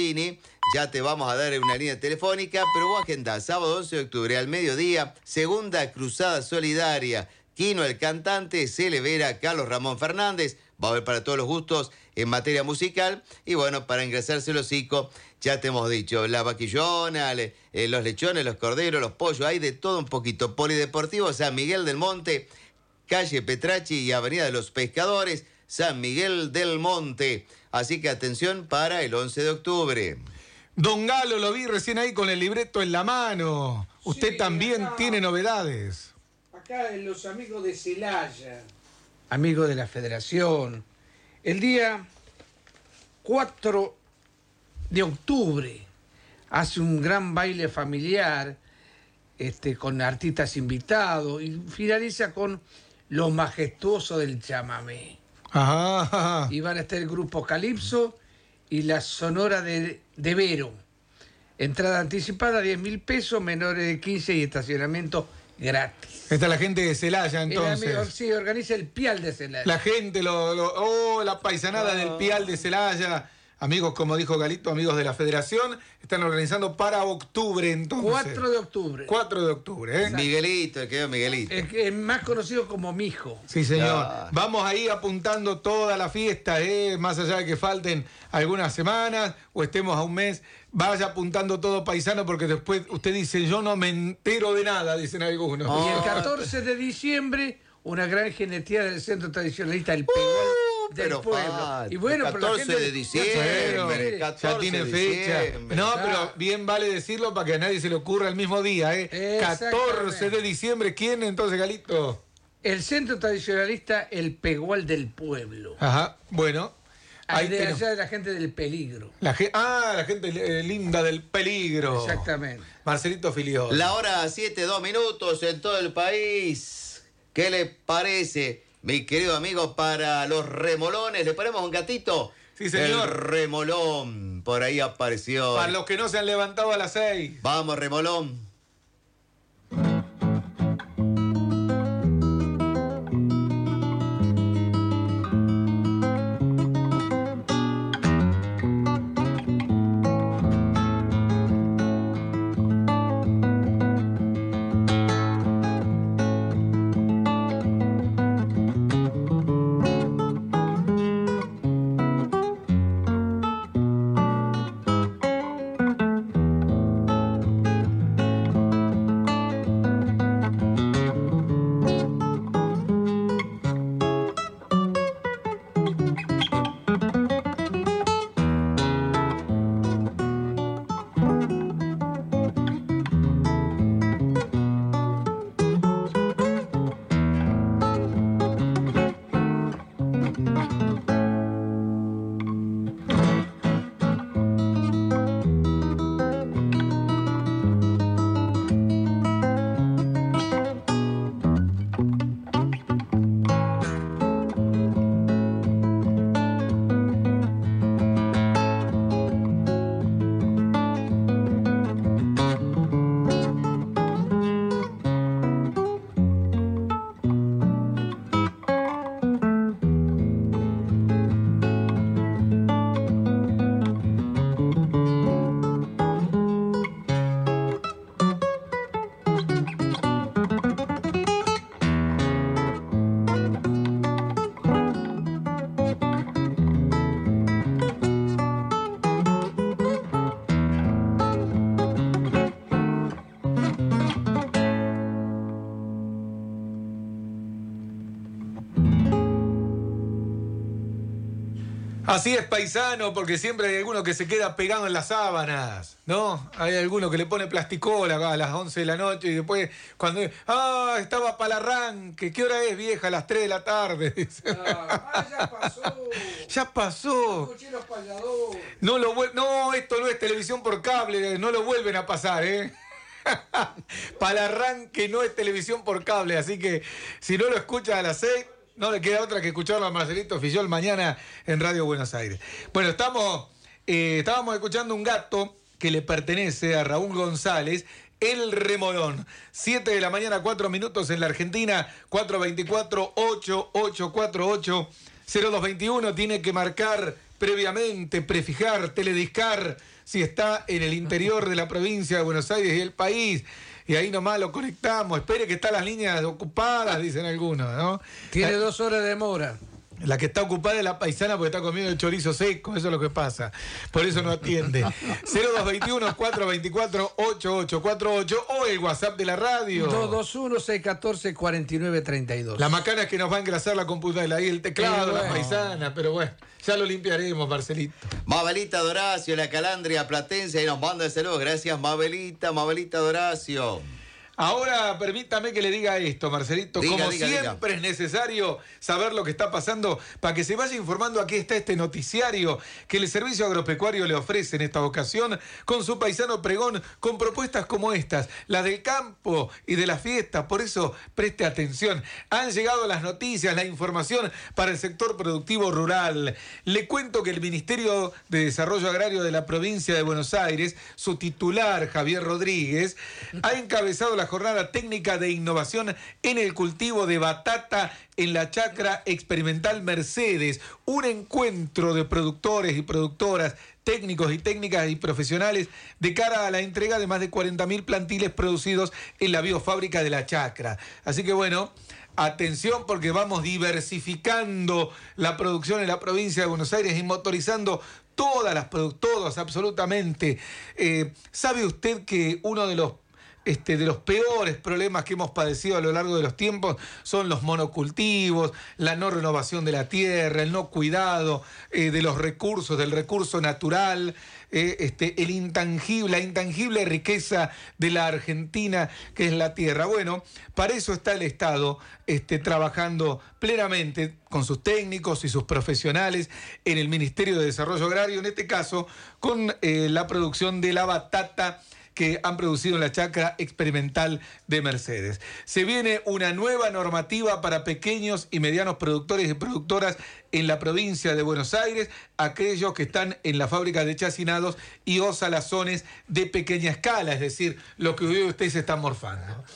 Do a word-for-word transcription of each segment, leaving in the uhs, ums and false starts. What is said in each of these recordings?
Martini. Ya te vamos a dar una línea telefónica, pero vos agendás, sábado once de octubre al mediodía, segunda cruzada solidaria. Quino, el cantante, Cele Vera, Carlos Ramón Fernández. Va a haber para todos los gustos en materia musical. Y bueno, para engrasarse el hocico, ya te hemos dicho, la vaquillona, le, eh, los lechones, los corderos, los pollos, hay de todo un poquito. Polideportivo San Miguel del Monte, calle Petrachi y Avenida de los Pescadores, San Miguel del Monte. Así que atención para el once de octubre. Don Galo, lo vi recién ahí con el libreto en la mano. Usted Sí, también acá, tiene novedades. Acá en los amigos de Celaya, amigos de la Federación, el día cuatro de octubre hace un gran baile familiar este, con artistas invitados y finaliza con lo majestuoso del chamamé. Ajá. Y van a estar el grupo Calipso y la Sonora de, de Vero. Entrada anticipada, diez mil pesos, menores de quince y estacionamiento gratis. Esta es la gente de Celaya, entonces. El amigo, sí, organiza el Pial de Celaya. La gente, lo, lo, oh, la paisanada Oh. del Pial de Celaya. Amigos, como dijo Galito, amigos de la Federación, están organizando para octubre, entonces. cuatro de octubre. cuatro de octubre, ¿eh? Miguelito, el quedó Miguelito. Es que es más conocido como Mijo. Sí, señor. Ah. Vamos ahí apuntando toda la fiesta, ¿eh? Más allá de que falten algunas semanas o estemos a un mes, vaya apuntando todo, paisano, porque después usted dice, yo no me entero de nada, dicen algunos. Oh. Y el catorce de diciembre, una gran jineteada del Centro Tradicionalista del Pegual del pero Pueblo. falta, Y bueno, pero la catorce gente- de diciembre, Bueno, catorce ya tiene de fecha. diciembre. No, Ya. pero bien vale decirlo para que a nadie se le ocurra el mismo día, ¿eh? Exactamente. catorce de diciembre, ¿quién entonces, Galito? El Centro Tradicionalista El Pegual del Pueblo. Ajá, bueno. Ahí Ahí de tenemos. allá de la gente del peligro. La ge- ah, la gente eh, linda del peligro. Exactamente. Marcelito Filiol. La hora siete, dos minutos en todo el país. ¿Qué le parece, mi querido amigo, para los remolones? ¿Le ponemos un gatito? Sí, señor. El remolón, por ahí apareció. Para los que no se han levantado a las seis. Vamos, remolón. Así es, paisano, porque siempre hay alguno que se queda pegado en las sábanas, ¿no? Hay alguno que le pone plasticola a las once de la noche y después cuando... ¡Ah, estaba para el arranque! ¿Qué hora es, vieja? A las tres de la tarde. Dice. Ah, ah, ya pasó. Ya pasó. Escuché los payadores. No, lo vuel- no, esto no es televisión por cable, no lo vuelven a pasar, ¿eh? Para el arranque no es televisión por cable, así que si no lo escuchas a las seis... No le queda otra que escucharlo a Marcelito Fillol mañana en Radio Buenos Aires. Bueno, estamos, eh, estábamos escuchando un gato que le pertenece a Raúl González, El Remolón. siete de la mañana, cuatro minutos en la Argentina, cuatro veinticuatro, ocho ocho cuatro ocho, cero dos veintiuno. Tiene que marcar previamente, prefijar, telediscar, si está en el interior de la provincia de Buenos Aires y el país. Y ahí nomás lo conectamos. Espere que están las líneas ocupadas, dicen algunos, ¿no? Tiene la, dos horas de demora. La que está ocupada es la paisana porque está comiendo el chorizo seco, eso es lo que pasa. Por eso no atiende. cero dos dos uno, cuatro dos cuatro, ocho ocho cuatro ocho o el WhatsApp de la radio. dos dos uno, seis uno cuatro, cuatro nueve tres dos. La macana es que nos va a engrasar la computadora y el teclado, bueno. la paisana, pero bueno, ya lo limpiaremos, Marcelito. Mabelita Doracio, la Calandria Platense, y nos manda saludos. Gracias, Mabelita, Mabelita Doracio. Ahora, permítame que le diga esto, Marcelito. Diga, Como diga, siempre diga. es necesario saber lo que está pasando para que se vaya informando. Aquí está este noticiario que el Servicio Agropecuario le ofrece en esta ocasión con su paisano pregón, con propuestas como estas, las del campo y de las fiestas. Por eso, preste atención. Han llegado las noticias, la información para el sector productivo rural. Le cuento que el Ministerio de Desarrollo Agrario de la provincia de Buenos Aires, su titular, Javier Rodríguez, ha encabezado la jornada técnica de innovación en el cultivo de batata en la chacra experimental Mercedes, un encuentro de productores y productoras, técnicos y técnicas y profesionales de cara a la entrega de más de cuarenta mil plantiles producidos en la biofábrica de la chacra. Así que bueno, atención porque vamos diversificando la producción en la provincia de Buenos Aires y motorizando todas las productoras, absolutamente. Eh, ¿Sabe usted que uno de los Este, de los peores problemas que hemos padecido a lo largo de los tiempos son los monocultivos, la no renovación de la tierra, el no cuidado eh, de los recursos, del recurso natural, eh, este, el intangible, la intangible riqueza de la Argentina que es la tierra? Bueno, para eso está el Estado este, trabajando plenamente con sus técnicos y sus profesionales en el Ministerio de Desarrollo Agrario, en este caso con eh, la producción de la batata que han producido en la chacra experimental de Mercedes. Se viene una nueva normativa para pequeños y medianos productores y productoras en la provincia de Buenos Aires, aquellos que están en la fábrica de chacinados y o salazones de pequeña escala, es decir, lo que hoy usted se está morfando.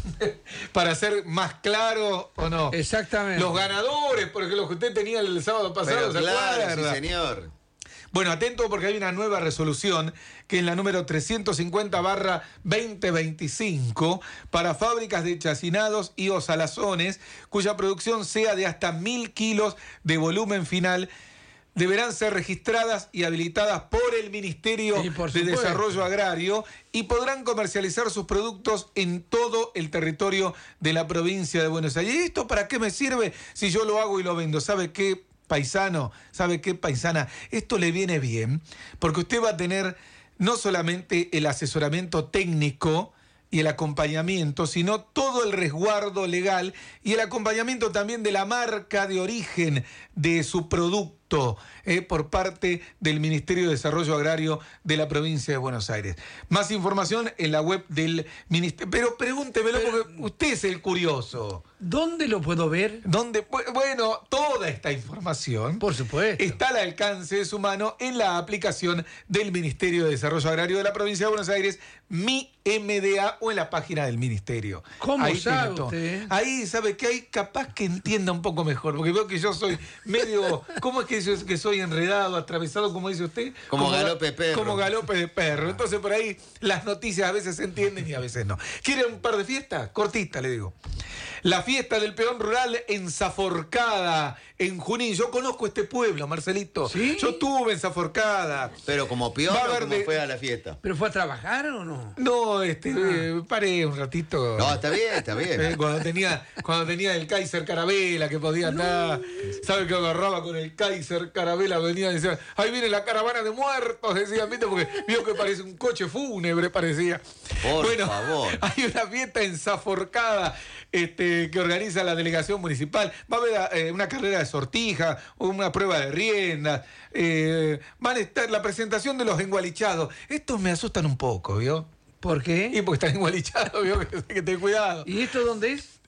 Para ser más claro o no. Exactamente. Los ganadores, porque los que usted tenía el sábado pasado, Pero ¿se claro, acuerda? sí, señor. Bueno, atento porque hay una nueva resolución que es la número trescientos cincuenta barra veinte veinticinco para fábricas de chacinados y o salazones cuya producción sea de hasta mil kilos de volumen final. Deberán ser registradas y habilitadas por el Ministerio por de supuesto. Desarrollo Agrario y podrán comercializar sus productos en todo el territorio de la provincia de Buenos Aires. ¿Y esto para qué me sirve si yo lo hago y lo vendo? ¿Sabe qué, paisano? ¿Sabe qué, paisana? Esto le viene bien porque usted va a tener no solamente el asesoramiento técnico y el acompañamiento, sino todo el resguardo legal y el acompañamiento también de la marca de origen de su producto eh, por parte del Ministerio de Desarrollo Agrario de la provincia de Buenos Aires. Más información en la web del Ministerio. Pero pregúntemelo Pero, porque usted es el curioso. ¿Dónde lo puedo ver? ¿Dónde? Bueno, toda esta información Por supuesto. está al alcance de su mano en la aplicación del Ministerio de Desarrollo Agrario de la provincia de Buenos Aires, Mi M D A, o en la página del Ministerio. ¿Cómo Ahí sabe tiene todo. usted? Ahí sabe que hay capaz que entienda un poco mejor, porque veo que yo soy medio, ¿cómo es que yo que soy enredado, atravesado, como dice usted? Como galope de perro. Como galope de perro. Entonces por ahí las noticias a veces se entienden y a veces no. ¿Quiere un par de fiestas? Cortita, le digo. La fiesta del peón rural en Zaforcada, en Junín. Yo conozco este pueblo, Marcelito. ¿Sí? Yo estuve en Zaforcada. Pero como peón, Va a ¿o haber cómo de- fue a la fiesta? ¿Pero fue a trabajar o no? No, este, eh, paré un ratito. No, está bien, está Eh, bien. cuando tenía cuando tenía el Kaiser Carabela que podía estar, ¿sabe que agarraba con el Kaiser Carabela? Venía y decía, ahí viene la caravana de muertos, decían, ¿viste? Porque vio que parece un coche fúnebre, parecía. Por bueno, favor. hay una fiesta en Zaforcada este, que organiza la delegación municipal. Va a haber eh, una carrera de sortija, una prueba de riendas, eh, van a estar la presentación de los engualichados. Estos me asustan un poco, ¿vio? ¿Por qué? Y porque están engualichados, ¿vio? Que, que ten cuidado. ¿Y esto dónde es?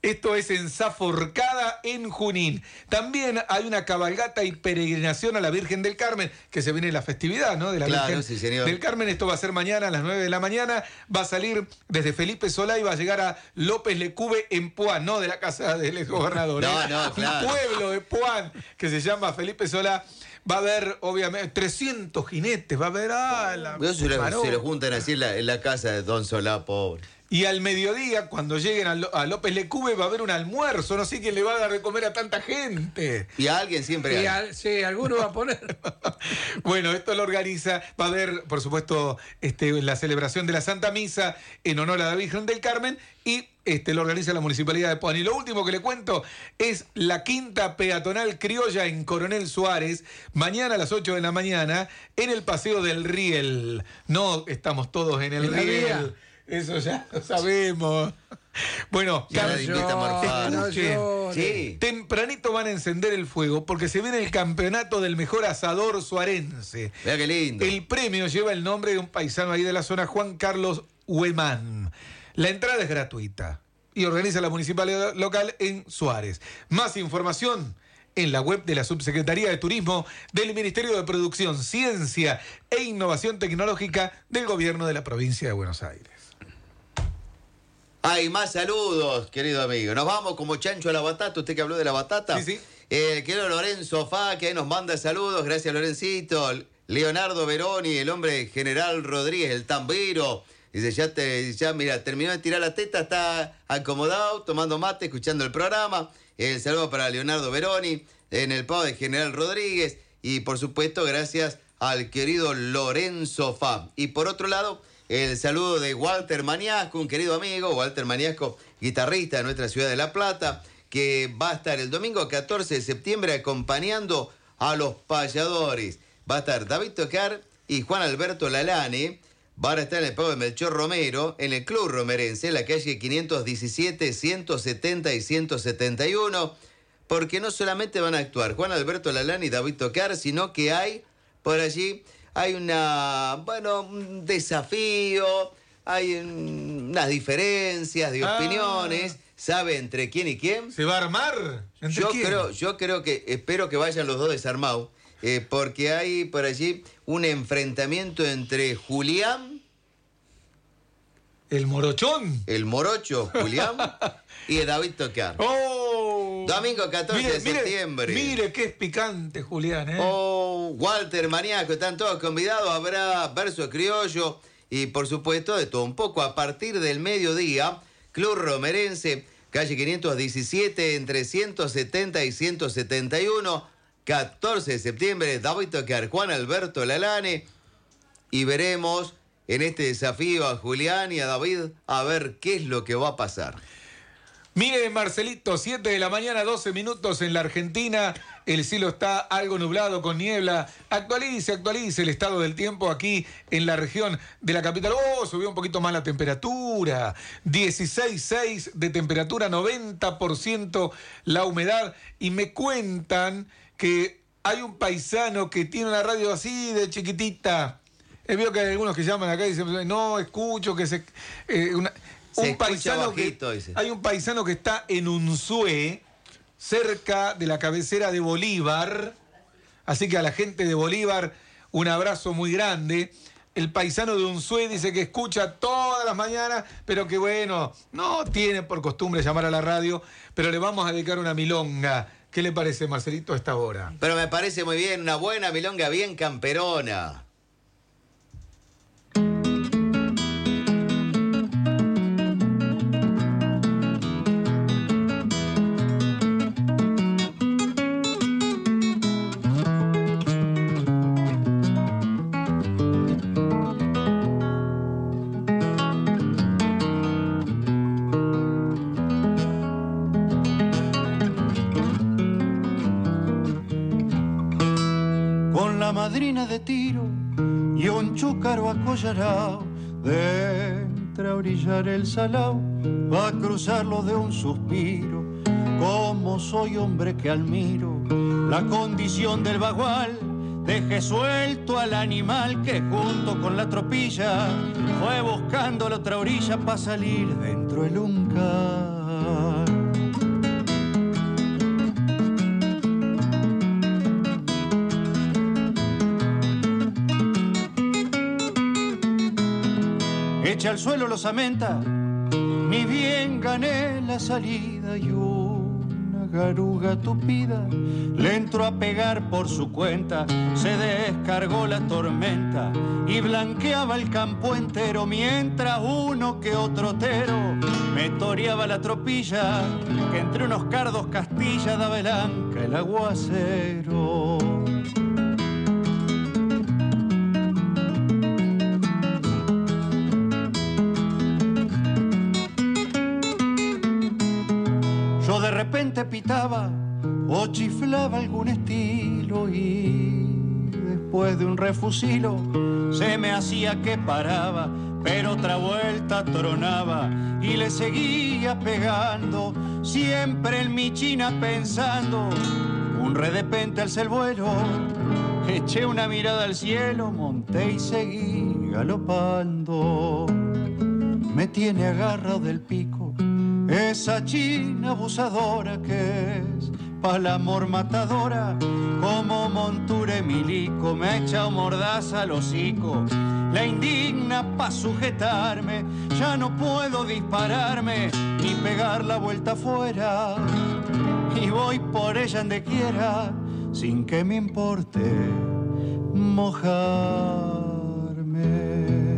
Esto es en Zaforcada, en Junín. También hay una cabalgata y peregrinación a la Virgen del Carmen, que se viene la festividad, ¿no? De la Claro, Virgen sí, señor. del Carmen. Esto va a ser mañana a las nueve de la mañana. Va a salir desde Felipe Solá y va a llegar a López Lecube en Puan, no de la casa del exgobernador. No, ¿eh? no, claro. Un pueblo de Puan que se llama Felipe Solá. Va a haber, obviamente, trescientos jinetes. Va a haber... Ah, la Se lo, Maró. se lo juntan así en la, en la casa de Don Solá, pobre. Y al mediodía, cuando lleguen a, Lo- a López Lecube, va a haber un almuerzo. No sé quién le va a dar de comer a tanta gente. Y a alguien siempre Y hay. al- sí, alguno va a poner. Bueno, esto lo organiza. Va a haber, por supuesto, este, la celebración de la Santa Misa en honor a la Virgen del Carmen. Y este, lo organiza la Municipalidad de Puan. Y lo último que le cuento es la quinta peatonal criolla en Coronel Suárez. Mañana a las ocho de la mañana en el Paseo del Riel. No estamos todos en el En la Riel. vía. Eso ya lo sabemos. Bueno, Ya Car- nadie invita a morfar. No Escuchen. llores. Sí. tempranito van a encender el fuego porque se viene el campeonato del mejor asador suarense. Vea qué lindo. El premio lleva el nombre de un paisano ahí de la zona, Juan Carlos Huemán. La entrada es gratuita y organiza la municipalidad local en Suárez. Más información en la web de la Subsecretaría de Turismo del Ministerio de Producción, Ciencia e Innovación Tecnológica del Gobierno de la Provincia de Buenos Aires. Hay más saludos, querido amigo. Nos vamos como chancho a la batata. Usted que habló de la batata. Sí, sí. El querido Lorenzo Fa, que ahí nos manda saludos. Gracias, Lorencito. Leonardo Veroni, el hombre general Rodríguez, el tambero. Dice, ya, te, ya mira, terminó de tirar la teta, está acomodado, tomando mate, escuchando el programa. El saludo para Leonardo Veroni, en el pavo de General Rodríguez. Y, por supuesto, gracias al querido Lorenzo Fa. Y, por otro lado, el saludo de Walter Maniasco, un querido amigo, Walter Maniasco, guitarrista de nuestra ciudad de La Plata, que va a estar el domingo catorce de septiembre acompañando a los payadores. Va a estar David Tocar y Juan Alberto Lalane. Van a estar en el pago de Melchor Romero, en el Club Romerense, en la calle quinientos diecisiete, ciento setenta y ciento setenta y uno, porque no solamente van a actuar Juan Alberto Lalane y David Tocar, sino que hay por allí... Hay una, bueno, un desafío, hay un- unas diferencias de Ah. opiniones, ¿sabe entre quién y quién? ¿Se va a armar? ¿Entre Yo quién? creo, yo creo que, espero que vayan los dos desarmados, eh, porque hay por allí un enfrentamiento entre Julián, ¿El morochón? el morocho Julián, y David Tocar. ¡Oh! Domingo catorce de septiembre. Mire qué es picante, Julián, ¿eh? Oh, Walter Maniaco, están todos convidados. Habrá verso criollo y, por supuesto, de todo un poco. A partir del mediodía, Club Romerense, calle quinientos diecisiete, entre ciento setenta y ciento setenta y uno, catorce de septiembre, David Tocar, Juan Alberto Lalane. Y veremos en este desafío a Julián y a David a ver qué es lo que va a pasar. Mire, Marcelito, siete de la mañana, doce minutos en la Argentina. El cielo está algo nublado con niebla. Actualice, actualice el estado del tiempo aquí en la región de la capital. Oh, subió un poquito más la temperatura. dieciséis coma seis de temperatura, noventa por ciento la humedad. Y me cuentan que hay un paisano que tiene una radio así de chiquitita. He visto que hay algunos que llaman acá y dicen, no, escucho que se... eh, una, Se un escucha paisano bajito, que, dice. hay un paisano que está en Unzué, cerca de la cabecera de Bolívar. Así que a la gente de Bolívar, un abrazo muy grande. El paisano de Unzué dice que escucha todas las mañanas, pero que bueno, no tiene por costumbre llamar a la radio, pero le vamos a dedicar una milonga. ¿Qué le parece, Marcelito, a esta hora? Pero me parece muy bien, una buena milonga bien camperona. Con la madrina de tiro y un chúcaro acollarao, de entre a orillar el salao, va a cruzarlo de un suspiro. Como soy hombre que admiro la condición del bagual, deje suelto al animal que junto con la tropilla fue buscando la otra orilla para salir dentro del uncal. echa al suelo los amenta, ni bien gané la salida y una garuga tupida le entró a pegar por su cuenta. Se descargó la tormenta y blanqueaba el campo entero, mientras uno que otro tero me toreaba la tropilla, que entre unos cardos Castilla daba el anca el aguacero. Yo de repente pitaba o chiflaba algún estilo y después de un refusilo se me hacía que paraba, pero otra vuelta tronaba y le seguía pegando, siempre en mi china pensando. Un re de repente alcé el vuelo, eché una mirada al cielo, monté y seguí galopando. Me tiene agarrado del pico esa china abusadora que es pa'l amor matadora, como montura milico, me ha echado mordaza al hocico, la indigna pa' sujetarme, ya no puedo dispararme ni pegar la vuelta afuera, y voy por ella donde quiera, sin que me importe mojarme.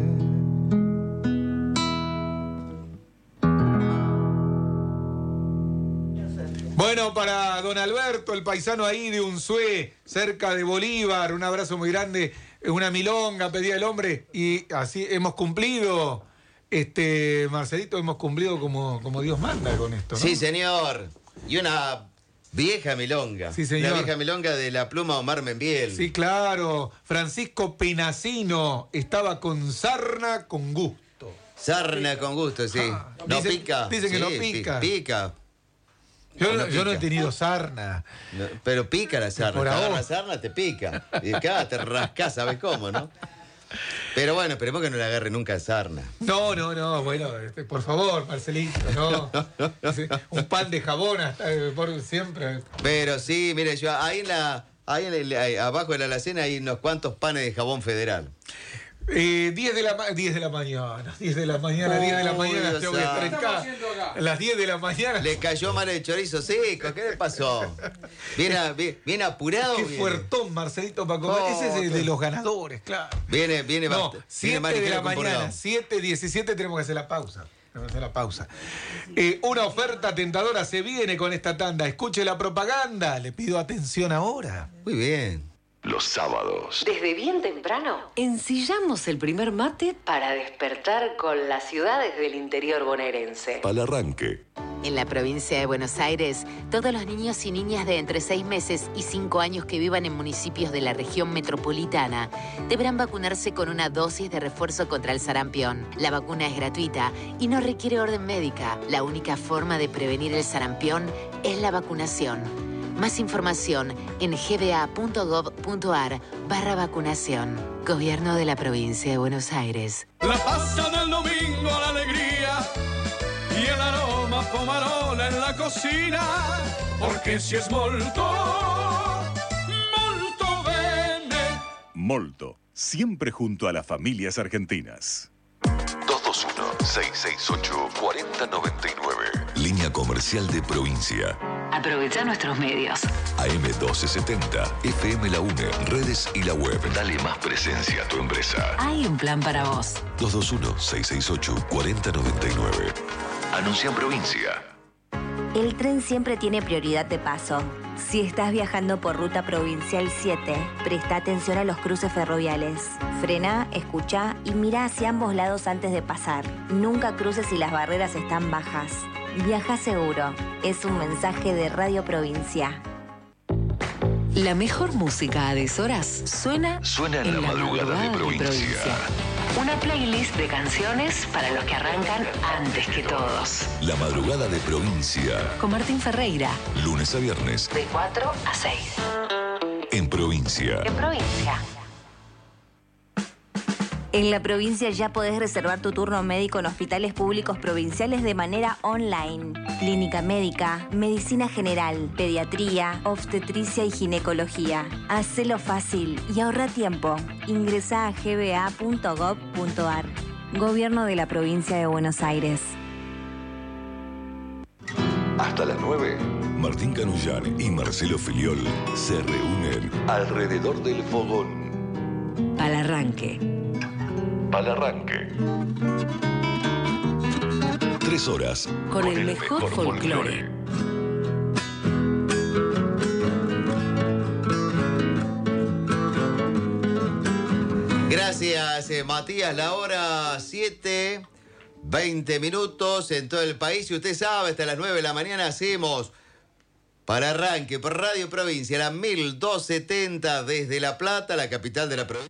Bueno, para don Alberto, el paisano ahí de Unzué, cerca de Bolívar, un abrazo muy grande, una milonga pedía el hombre, y así hemos cumplido, este Marcelito, hemos cumplido como, como Dios manda con esto, ¿no? Sí, señor. Y una vieja milonga. Sí, señor. La vieja milonga de la pluma Omar Membiel. Sí, claro. Francisco Penacino estaba con sarna con gusto. Sarna con gusto, sí. Ah, no dicen, pica. Dicen que sí, no pica. Pi, pica. Yo no, no yo no he pica. tenido sarna. No, pero pica la sarna. Por Te agarra ahora. la sarna, te pica. Y acá te rascás, ¿sabes cómo, no? Pero bueno, esperemos que no le agarre nunca sarna. No, no, no, bueno, este, por favor, Marcelito, no. Sí, un pan de jabón hasta, eh, por siempre. Pero sí, mire, yo ahí en la. Ahí en el- ahí abajo de la alacena hay unos cuantos panes de jabón federal. Eh, diez de la ma- diez de la mañana, diez de la mañana, diez de la Uy, mañana, Dios tengo que estar en santo. ¿Qué estamos casa. haciendo acá? A las diez de la mañana. Le cayó mal el chorizo seco, ¿qué le pasó? Viene, vi- viene apurado. Qué viene. fuertón, Marcelito, para comer. Oh, Ese es el qué- de los ganadores, claro. Viene, viene, No, bast- viene siete más de ligero la que un mañana, purgado. siete diecisiete tenemos que hacer la pausa. Tenemos que hacer la pausa. Eh, una oferta tentadora se viene con esta tanda. Escuche la propaganda. Le pido atención ahora. Muy bien. Los sábados. Desde bien temprano, ensillamos el primer mate para despertar con las ciudades del interior bonaerense. Pa'l arranque. En la provincia de Buenos Aires, todos los niños y niñas de entre seis meses y cinco años que vivan en municipios de la región metropolitana deberán vacunarse con una dosis de refuerzo contra el sarampión. La vacuna es gratuita y no requiere orden médica. La única forma de prevenir el sarampión es la vacunación. Más información en gba.gov.ar barra vacunación. Gobierno de la provincia de Buenos Aires. La pasta del domingo, la alegría y el aroma pomarola en la cocina, porque si es molto, molto bene. Molto, siempre junto a las familias argentinas. dos dos uno, seis seis ocho, cuatro cero nueve nueve. Línea comercial de provincia. Aprovecha nuestros medios. A M doce setenta, F M La UNE, redes y la web. Dale más presencia a tu empresa. Hay un plan para vos. dos dos uno, seis seis ocho, cuatro cero nueve nueve. Anuncia en provincia. El tren siempre tiene prioridad de paso. Si estás viajando por Ruta Provincial siete, presta atención a los cruces ferroviales. Frena, escucha y mira hacia ambos lados antes de pasar. Nunca cruces si las barreras están bajas. Viaja seguro. Es un mensaje de Radio Provincia. La mejor música a deshoras suena, Suena en, la, madrugada, de provincia. Una playlist de canciones para los que arrancan antes que todos. La madrugada de provincia. Con Martín Ferreira, Lunes a viernes. de cuatro a seis. En provincia. En provincia. En la provincia ya podés reservar tu turno médico en hospitales públicos provinciales de manera online. Clínica médica, medicina general, pediatría, obstetricia y ginecología. Hacelo fácil y ahorra tiempo. Ingresá a gba.gov.ar. Gobierno de la Provincia de Buenos Aires. Hasta las nueve, Martín Canullán y Marcelo Filiol se reúnen alrededor del fogón. Al arranque. Al arranque. Tres horas. Con, con el, el mejor, mejor folclore. folclore. Gracias, eh, Matías. La hora siete, veinte minutos en todo el país. Y usted sabe, hasta las nueve de la mañana hacemos Para Arranque por Radio Provincia, la mil doscientos setenta desde La Plata, la capital de la provincia.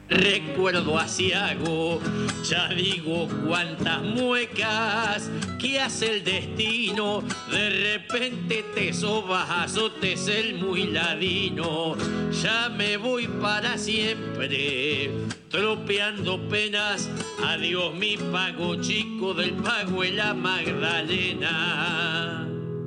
Recuerdo a Ciago, ya digo cuántas muecas que hace el destino. De repente te sobas, azotes el muy ladino. Ya me voy para siempre, tropeando penas. Adiós mi pago chico del pago en la Magdalena.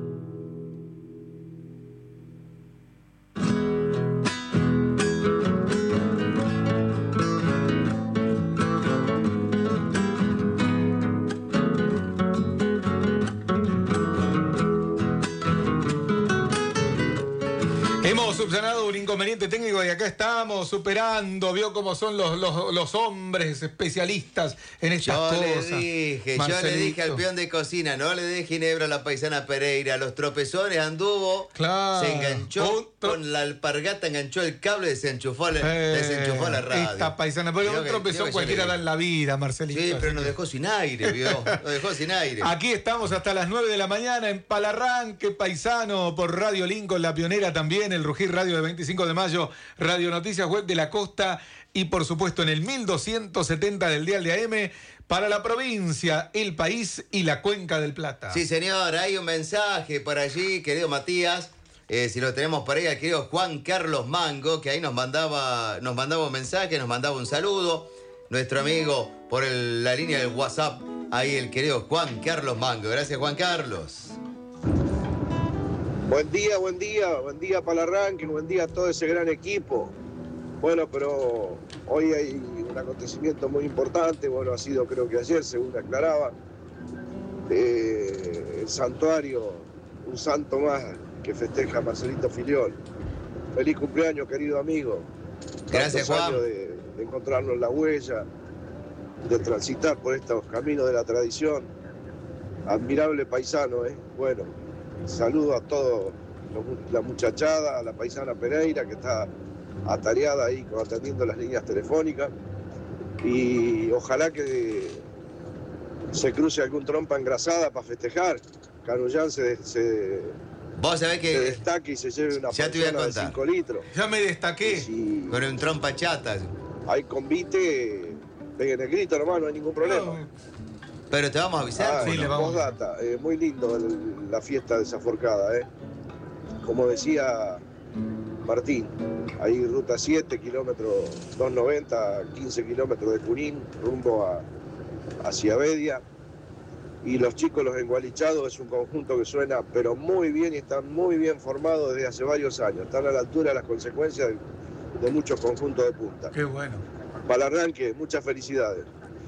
Hemos subsanado un inconveniente técnico y acá estamos superando. Vio cómo son los, los, los hombres especialistas en estas yo cosas. Le dije, yo le dije al peón de cocina, no le dé ginebra a la paisana Pereira. Los tropezones anduvo, claro. Se enganchó con la alpargata, enganchó el cable, desenchufó la, eh, desenchufó la radio. Esta paisana, pero un tropezón cualquiera da en la vida, Marcelito. Sí, pero nos dejó sin aire, vio. Nos dejó sin aire. Aquí estamos hasta las nueve de la mañana en Palarranque, paisano, por Radio Lincoln, La Pionera también, el Rugir Radio de veinticinco de mayo, Radio Noticias Web de la Costa y por supuesto en el mil doscientos setenta del dial de A M para la provincia, el país y la Cuenca del Plata. Sí, señor, hay un mensaje por allí, querido Matías. Eh, si lo tenemos por ahí, al querido Juan Carlos Mango, que ahí nos mandaba, nos mandaba un mensaje, nos mandaba un saludo. Nuestro amigo por el, la línea del WhatsApp, ahí el querido Juan Carlos Mango. Gracias, Juan Carlos. Buen día, buen día, buen día para el arranque, buen día a todo ese gran equipo. Bueno, pero hoy hay un acontecimiento muy importante, bueno, ha sido creo que ayer, según aclaraba, eh, el santuario, un santo más que festeja Marcelito Filiol. Feliz cumpleaños, querido amigo. Gracias, Tantos Juan. años de, de encontrarnos la huella, de transitar por estos caminos de la tradición. Admirable paisano, ¿eh? Bueno, saludo a todos la muchachada, a la paisana Pereira que está atareada ahí atendiendo las líneas telefónicas y ojalá que se cruce algún trompa engrasada para festejar. Canullán se, se, Vos sabés que se destaque y se lleve una ya te voy a porción de contar. cinco litros. Ya me destaqué. Si con un trompa chata. hay convite, peguen el grito nomás, no hay ningún problema. No. Pero te vamos a avisar. Ah, sí, bueno, le vamos. Postdata, eh, muy lindo el, la fiesta desaforcada, ¿eh? Como decía Martín, ahí ruta siete, kilómetros doscientos noventa, quince kilómetros de Junín, rumbo a, hacia Bedia. Y los chicos, los engualichados, es un conjunto que suena pero muy bien y están muy bien formados desde hace varios años. Están a la altura de las consecuencias de, de muchos conjuntos de punta. Qué bueno. Para el arranque, muchas felicidades.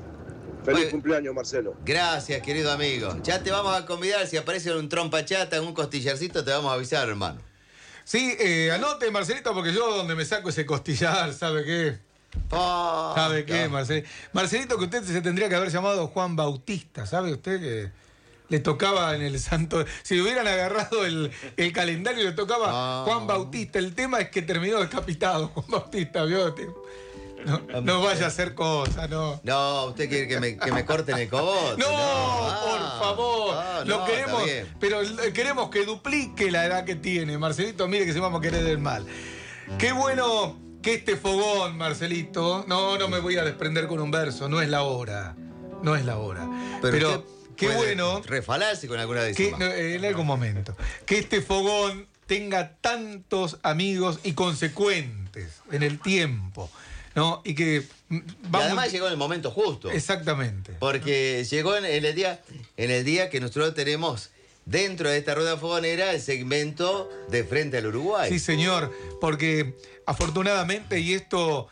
Feliz Bueno, cumpleaños, Marcelo. Gracias, querido amigo. Ya te vamos a convidar. Si aparece un trompa chata, un costillarcito, te vamos a avisar, hermano. Sí, eh, anote, Marcelito, porque yo donde me saco ese costillar, ¿sabe qué? Oh, ¿Sabe qué, no. Marcelito? Marcelito, que usted se tendría que haber llamado Juan Bautista, ¿sabe usted que le tocaba en el santo? Si hubieran agarrado el, el calendario, le tocaba No. Juan Bautista. El tema es que terminó decapitado Juan Bautista, ¿vio? No, no vaya a hacer cosas, no. No, usted quiere que me, que me corten el cogote. No, Ah, por favor. ah, Lo no, queremos, está bien. pero queremos que duplique la edad que tiene. Marcelito, mire que se vamos a querer del mal. Qué bueno que este fogón, Marcelito. No, no me voy a desprender con un verso. No es la hora. No es la hora. Pero, Pero, usted qué puede bueno refalarse con alguna que décima. no, en algún momento. Que este fogón tenga tantos amigos y consecuentes en el tiempo, ¿no? Y que Y además llegó en el momento justo. Exactamente. Porque llegó en, en el día, en el día que nosotros tenemos dentro de esta rueda fogonera el segmento de Frente al Uruguay. Sí, señor, porque afortunadamente, y esto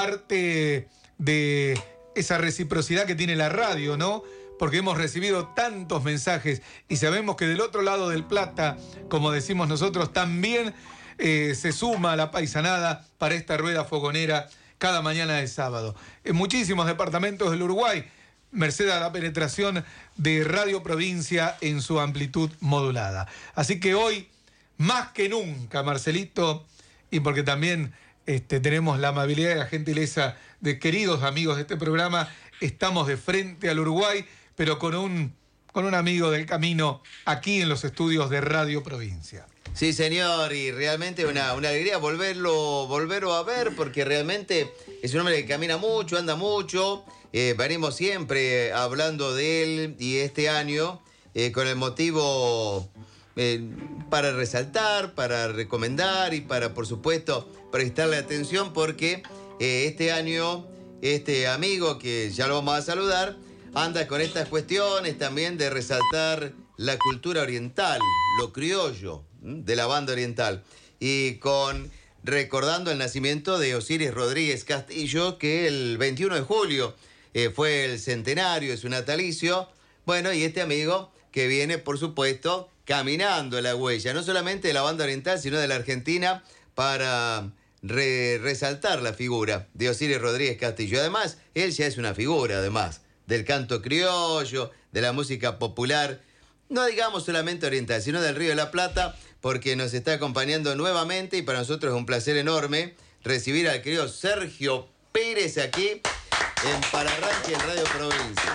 parte de esa reciprocidad que tiene la radio, ¿no? Porque hemos recibido tantos mensajes y sabemos que del otro lado del Plata, como decimos nosotros, también eh, se suma la paisanada para esta rueda fogonera cada mañana de sábado. En muchísimos departamentos del Uruguay, merced a la penetración de Radio Provincia en su amplitud modulada. Así que hoy, más que nunca, Marcelito, y porque también este, tenemos la amabilidad y la gentileza de queridos amigos de este programa, estamos de frente al Uruguay, pero con un con un amigo del camino aquí en los estudios de Radio Provincia. Sí, señor, y realmente una, una alegría volverlo, volverlo a ver, porque realmente es un hombre que camina mucho, anda mucho, eh, venimos siempre hablando de él, y este año, eh, con el motivo eh, para resaltar, para recomendar y para, por supuesto, prestarle atención, porque eh, este año, este amigo, que ya lo vamos a saludar, anda con estas cuestiones también de resaltar la cultura oriental, lo criollo de la banda oriental, y con recordando el nacimiento de Osiris Rodríguez Castillo, que el veintiuno de julio eh, fue el centenario, es su natalicio. Bueno, y este amigo que viene, por supuesto, caminando la huella, no solamente de la banda oriental, sino de la Argentina, para re resaltar la figura de Osiris Rodríguez Castillo. Además, él ya es una figura, además, del canto criollo, de la música popular, no digamos solamente oriental, sino del Río de la Plata, porque nos está acompañando nuevamente, y para nosotros es un placer enorme recibir al querido Sergio Pérez aquí en Pararranque, en Radio Provincia.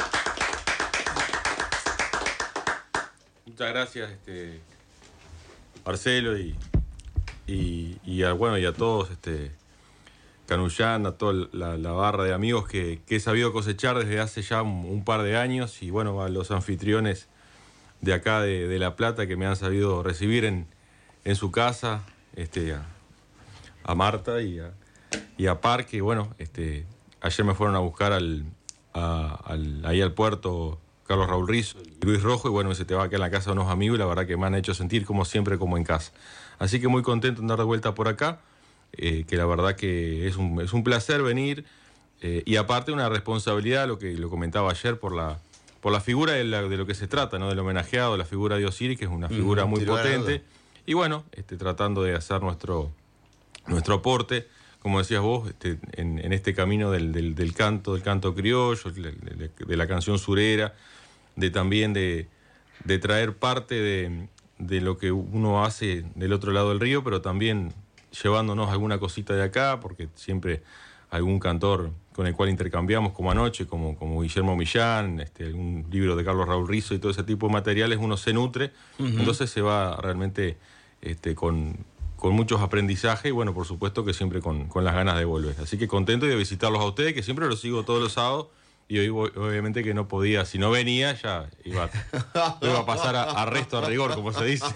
Muchas gracias, este, Marcelo, y, y, y a, bueno, y a todos, este, Canullán, a toda la, la barra de amigos que, que he sabido cosechar desde hace ya un, un par de años, y bueno, a los anfitriones de acá de, de La Plata que me han sabido recibir en, en su casa, este, a, a Marta y a, y a Parque. Y bueno, este, ayer me fueron a buscar al, a, al, ahí al puerto Carlos Raúl Rizzo y Luis Rojo, y bueno, se te va a quedar en la casa de unos amigos, y la verdad que me han hecho sentir como siempre, como en casa. Así que muy contento de andar de vuelta por acá, eh, que la verdad que es un, es un placer venir, eh, y aparte una responsabilidad, lo que lo comentaba ayer, por la por la figura de, la, de lo que se trata, ¿no? Del homenajeado, la figura de Osiris, que es una figura mm, muy potente. Y bueno, este, tratando de hacer nuestro, nuestro aporte, como decías vos, este, en, en este camino del, del, del canto, del canto criollo, de, de, de la canción surera, de también de, de traer parte de, de lo que uno hace del otro lado del río, pero también llevándonos alguna cosita de acá, porque siempre algún cantor con el cual intercambiamos, como anoche, como, como Guillermo Millán, este, algún libro de Carlos Raúl Rizzo y todo ese tipo de materiales, uno se nutre, uh-huh. Entonces se va realmente este, con, con muchos aprendizajes, y bueno, por supuesto que siempre con, con las ganas de volver. Así que contento de visitarlos a ustedes, que siempre los sigo todos los sábados, y hoy obviamente que no podía, si no venía, ya iba, iba a pasar a, a resto a rigor, como se dice.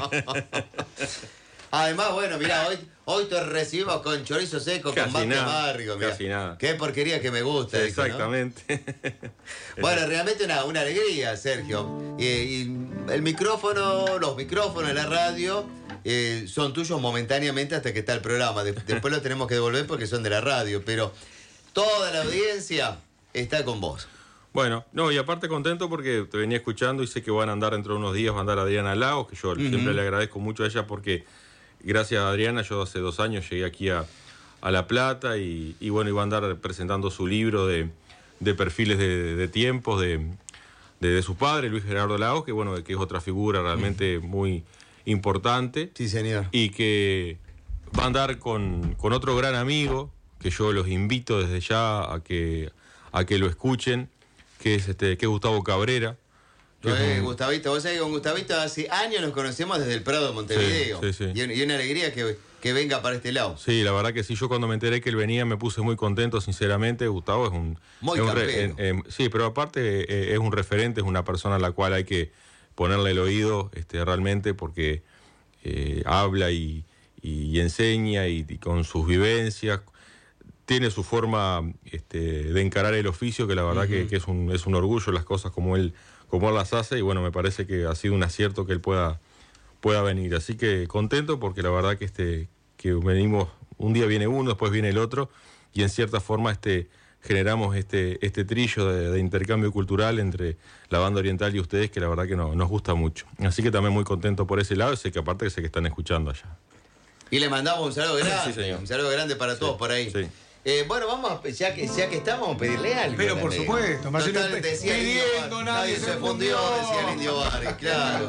Además, bueno, mirá, hoy, hoy te recibimos con chorizo seco, casi con mate amargo. Mirá. Casi nada. Qué porquería que me gusta. Exactamente. Eso, ¿no? Bueno, realmente una, una alegría, Sergio. Y, y el micrófono, los micrófonos de la radio eh, son tuyos momentáneamente hasta que está el programa. De, después los tenemos que devolver porque son de la radio, pero toda la audiencia está con vos. Bueno, no, y aparte contento porque te venía escuchando y sé que van a andar dentro de unos días, va a andar Adriana Lagos, que yo uh-huh. siempre le agradezco mucho a ella porque gracias a Adriana yo hace dos años llegué aquí a, a La Plata y, y bueno, iba a andar presentando su libro de, de perfiles de, de tiempos de, de, de su padre, Luis Gerardo Lagos, que bueno, que es otra figura realmente uh-huh. muy importante. Sí, señor. Y que va a andar con, con otro gran amigo, que yo los invito desde ya a que, a que lo escuchen, que es, este, que es Gustavo Cabrera. Que es un... Gustavito, vos sabés que con Gustavito hace años nos conocemos desde el Prado de Montevideo. Sí, sí, sí. Y, y una alegría que, que venga para este lado. Sí, la verdad que sí, yo cuando me enteré que él venía me puse muy contento, sinceramente. Gustavo es un... Muy es un re, eh, eh, Sí, pero aparte eh, es un referente, es una persona a la cual hay que ponerle el oído este, realmente porque eh, habla y, y, y enseña y, y con sus vivencias... Tiene su forma este, de encarar el oficio, que la verdad uh-huh. que, que es, un, es un orgullo las cosas como él, como él las hace, y bueno, me parece que ha sido un acierto que él pueda, pueda venir. Así que contento porque la verdad que, este, que venimos, un día viene uno, después viene el otro, y en cierta forma este, generamos este, este trillo de, de intercambio cultural entre la banda oriental y ustedes, que la verdad que no, nos gusta mucho. Así que también muy contento por ese lado, y sé que aparte que sé que están escuchando allá. Y le mandamos un saludo grande, sí, señor. un saludo grande para todos sí, por ahí. Sí. Eh, bueno, vamos a, ya que ya que estamos, vamos a pedirle algo. Pero por supuesto, más Total, decía pidiendo, nadie, nadie se fundió, decía el Indio Barri, claro.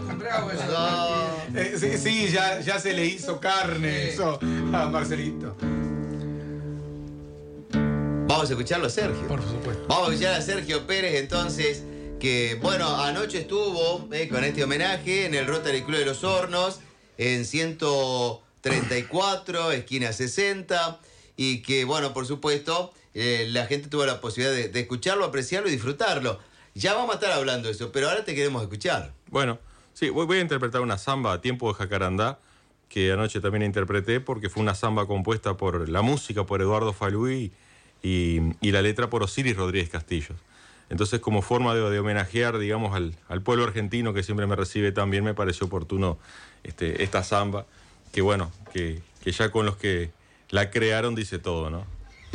No. Eh, sí, sí, ya, ya se le hizo carne eso a Marcelito. Vamos a escucharlo a Sergio. Por supuesto. Vamos a escuchar a Sergio Pérez entonces que, bueno, anoche estuvo eh, con este homenaje en el Rotary Club de los Hornos, en ciento treinta y cuatro, esquina sesenta, y que, bueno, por supuesto, eh, la gente tuvo la posibilidad de, de escucharlo, apreciarlo y disfrutarlo. Ya vamos a estar hablando de eso, pero ahora te queremos escuchar. Bueno, sí, voy, voy a interpretar una samba a tiempo de Jacarandá, que anoche también interpreté, porque fue una samba compuesta por la música por Eduardo Falú y, y la letra por Osiris Rodríguez Castillos. Entonces, como forma de, de homenajear, digamos, al, al pueblo argentino que siempre me recibe tan bien, me pareció oportuno este, esta samba, que bueno, que, que ya con los que la crearon dice todo, ¿no?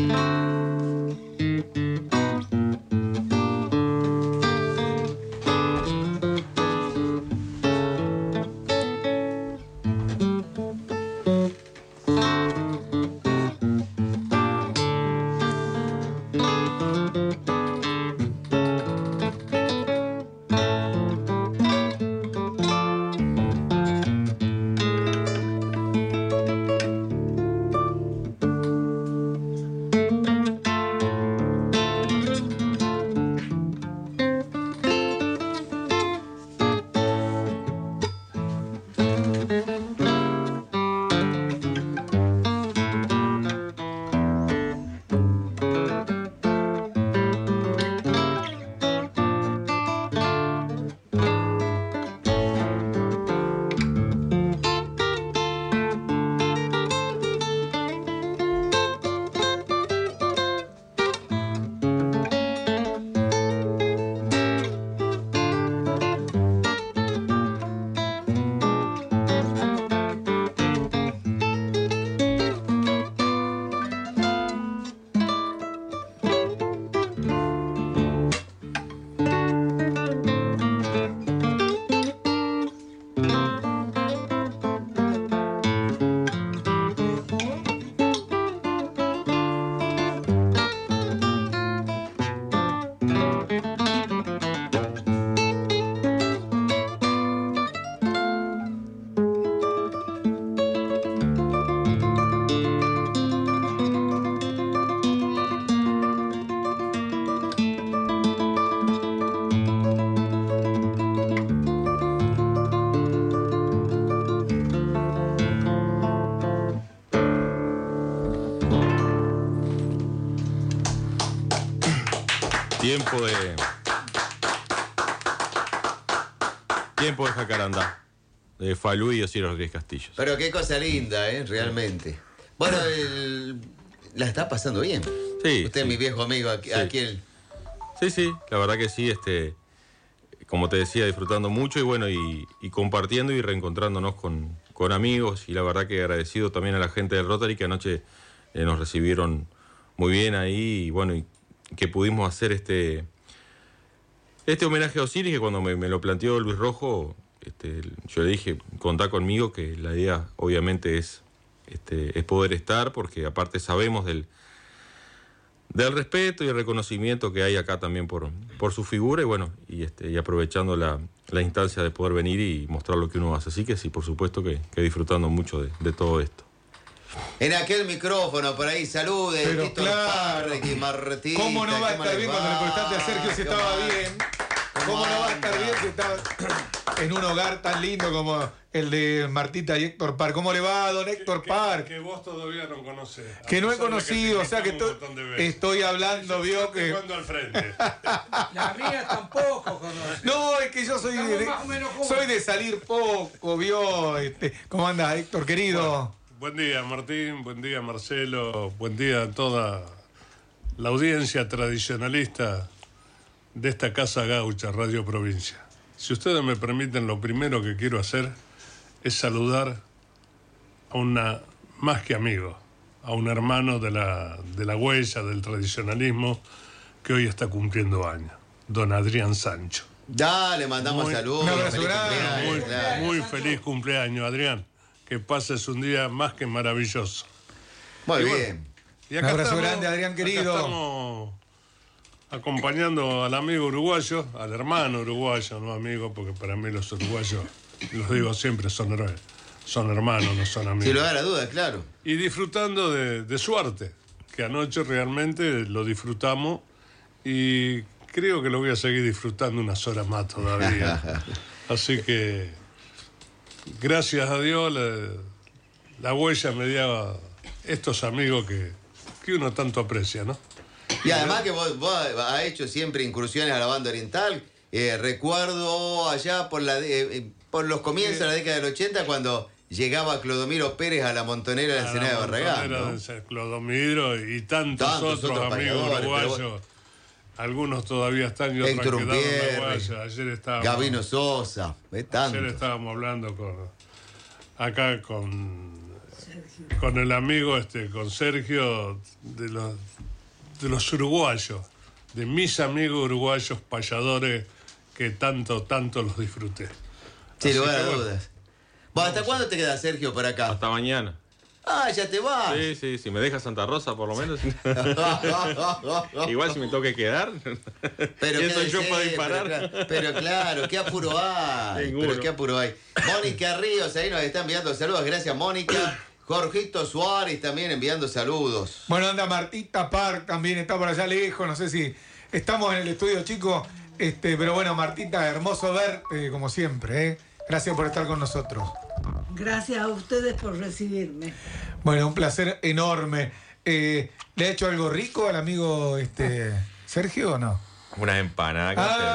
Tiempo de... Tiempo de Jacarandá, de Falú y Osiris Rodríguez Castillos. Pero qué cosa linda, ¿eh? Realmente. Bueno, el... la está pasando bien. Sí. Usted, sí. mi viejo amigo, aquí, Sí. aquí el... Sí, sí, la verdad que sí, este, como te decía, disfrutando mucho y bueno, y, y compartiendo y reencontrándonos con, con amigos, y la verdad que agradecido también a la gente del Rotary que anoche eh, nos recibieron muy bien ahí, y bueno, y que pudimos hacer este, este homenaje a Osiris, que cuando me, me lo planteó Luis Rojo, este, yo le dije, contá conmigo, que la idea obviamente es, este, es poder estar, porque aparte sabemos del... del respeto y el reconocimiento que hay acá también por, por su figura y bueno, y, este, y aprovechando la, la instancia de poder venir y mostrar lo que uno hace. Así que sí, por supuesto que, que disfrutando mucho de, de todo esto. En aquel micrófono, por ahí, salude. Pero Tito claro. Parri, Martita, ¿Cómo no va a ¿cómo estar le bien va? cuando le preguntaste a Sergio si ¿Cómo estaba anda? bien? ¿Cómo no va a estar bien si estaba en un hogar tan lindo como el de Martita y Héctor Park? ¿Cómo le va, don Héctor que, Park? Que, que vos todavía no conocés. Que no he conocido, o sea que estoy, estoy hablando, vio que... Al frente. La mía tampoco conoce. No, es que yo soy de, Estamos más o menos juntos. soy de salir poco, vio. Este, ¿cómo anda, Héctor, querido? Bueno, buen día, Martín, buen día, Marcelo, buen día a toda la audiencia tradicionalista de esta Casa Gaucha, Radio Provincia. Si ustedes me permiten, lo primero que quiero hacer es saludar a una, más que amigo, a un hermano de la, de la huella, del tradicionalismo, que hoy está cumpliendo años, don Adrián Sancho. Dale, mandamos Muy- saludos. un abrazo feliz grande. cumpleaños, Muy, claro. muy feliz cumpleaños, Adrián. Que pases un día más que maravilloso. Muy Y bueno, bien. y Un abrazo grande, Adrián, querido. acá estamos acompañando al amigo uruguayo, al hermano uruguayo, no amigo, porque para mí los uruguayos, los digo siempre, son, her- son hermanos, no son amigos. Sin lugar a dudas, claro. Y disfrutando de, de su arte, que anoche realmente lo disfrutamos y creo que lo voy a seguir disfrutando unas horas más todavía. Así que, gracias a Dios, la, la huella me dio estos amigos que, que uno tanto aprecia, ¿no? Y además que vos, vos has hecho siempre incursiones a la banda oriental. Eh, recuerdo allá por, la, eh, por los comienzos de la década del ochenta cuando llegaba Clodomiro Pérez a la Montonera de Ensenada de Barragán, ¿no? De Clodomiro y tantos, tantos otros, otros amigos uruguayos. Pero... Algunos todavía están y otros quedaron uruguayos. Ayer estábamos... Gabino Sosa, ¿ves? Tanto. Ayer estábamos hablando con acá con, con el amigo, este, con Sergio, de los, de los uruguayos, de mis amigos uruguayos payadores que tanto, tanto los disfruté. Sin lugar a dudas. Bueno, ¿hasta cuándo te quedas, Sergio, por acá? Hasta mañana. Ah, ya te vas. Sí, sí, si me deja Santa Rosa por lo menos. Igual si me toque quedar. Pero ¿quién soy yo para disparar? Pero, pero claro, qué apuro hay. Ninguno. Pero qué apuro hay. Mónica Ríos ahí nos está enviando saludos. Gracias, Mónica. Jorgito Suárez también enviando saludos. Bueno, anda Martita Park también está por allá lejos. No sé si estamos en el estudio, chicos. Este, pero bueno, Martita, hermoso verte, como siempre, ¿eh? Gracias por estar con nosotros. Gracias a ustedes por recibirme. Bueno, un placer enorme. Eh, ¿Le ha hecho algo rico al amigo este, Sergio o no? Una empanada.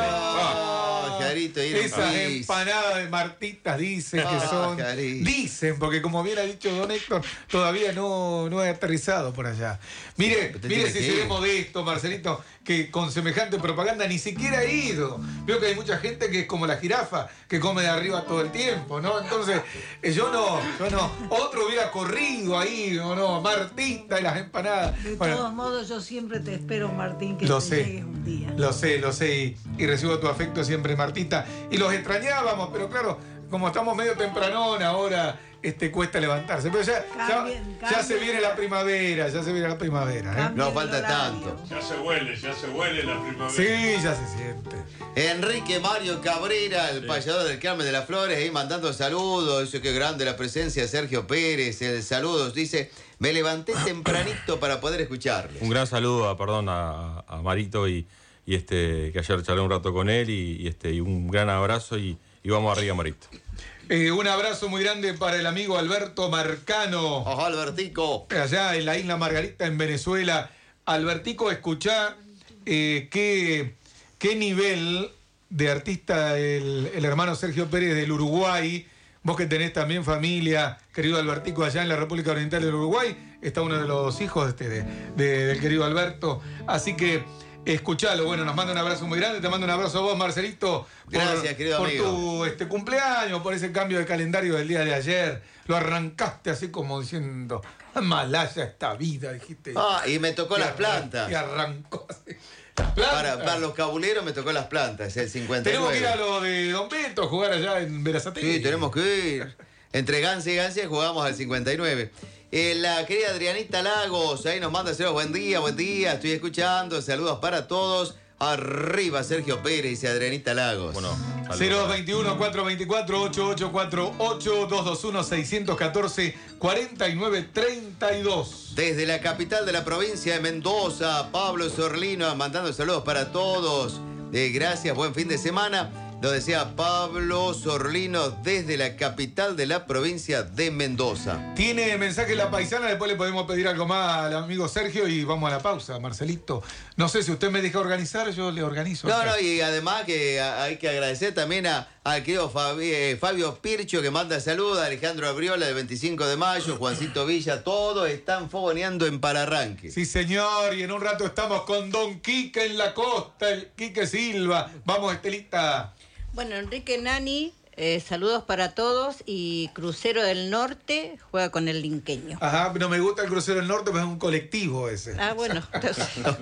Ah, Carito, esas empanadas de Martitas dicen ah, que son... Carito. Dicen, porque como bien ha dicho don Héctor, todavía no, no he aterrizado por allá. Mire, sí, mire si seré modesto, Marcelito, que con semejante propaganda ni siquiera he ido. Veo que hay mucha gente que es como la jirafa, que come de arriba todo el tiempo, ¿no? Entonces, eh, yo no, yo no. Otro hubiera corrido ahí, ¿o no? Martita y las empanadas. De bueno, todos modos, yo siempre te espero, Martín, que lo te sé, llegues un día. Lo sé, lo sé, y, y recibo tu afecto siempre, Martita. Y los extrañábamos, pero claro, como estamos medio tempranón ahora, este, cuesta levantarse. Pero ya, cambien, ya, ya se viene la primavera, ya se viene la primavera. ¿eh? No falta tanto. Ya se huele, ya se huele la primavera. Sí, ya se siente. Enrique Mario Cabrera, el sí. payador del Carmen de las Flores, ahí mandando saludos. Dice que grande la presencia de Sergio Pérez. El saludos, dice, me levanté tempranito para poder escucharles. Un gran saludo, a, perdón, a, a Marito y, y este que ayer charlé un rato con él y, y este y un gran abrazo y, y vamos arriba, Marito. Eh, un abrazo muy grande para el amigo Alberto Marcano. Ojo, Albertico. Allá en la isla Margarita, en Venezuela. Albertico, escuchá eh, qué, qué nivel de artista el, el hermano Sergio Pérez del Uruguay. Vos que tenés también familia, querido Albertico, allá en la República Oriental del Uruguay. Está uno de los hijos este, de, de, del querido Alberto. Así que... escuchalo, bueno, nos manda un abrazo muy grande, te mando un abrazo a vos, Marcelito. Por, Gracias, querido por amigo. Por tu este, cumpleaños, por ese cambio de calendario del día de ayer. Lo arrancaste así como diciendo, malaya esta vida, dijiste. Ah, y me tocó y las arran- plantas. Y arrancó así. Para, para los cabuleros me tocó las plantas, el cincuenta y nueve. Tenemos que ir a lo de Don Beto a jugar allá en Berazategui. Sí, tenemos que ir. Entre Ganse y Ganse jugamos al cincuenta y nueve. Eh, la querida Adrianita Lagos, ahí nos manda saludos, buen día, buen día, estoy escuchando, saludos para todos. Arriba Sergio Pérez y Adrianita Lagos. Bueno, cero dos uno, cuatro dos cuatro, ocho ocho cuatro ocho, dos dos uno, seis uno cuatro, cuatro nueve tres dos. Desde la capital de la provincia de Mendoza, Pablo Sorlino mandando saludos para todos. Eh, gracias, buen fin de semana. Lo decía Pablo Sorlino desde la capital de la provincia de Mendoza. Tiene mensaje la paisana, después le podemos pedir algo más al amigo Sergio y vamos a la pausa, Marcelito. No sé si usted me deja organizar, yo le organizo. No, acá. no, y además que hay que agradecer también a, al querido Fabi, eh, Fabio Pircho que manda saludos, Alejandro Abriola del veinticinco de mayo, Juancito Villa, todos están fogoneando en Pararranque. Sí, señor, y en un rato estamos con Don Quique en la costa, el Quique Silva. Vamos, Estelita. Bueno, Enrique Nani, eh, saludos para todos y Crucero del Norte juega con el Linqueño. Ajá, no me gusta el Crucero del Norte, pues es un colectivo ese. Ah, bueno. Entonces...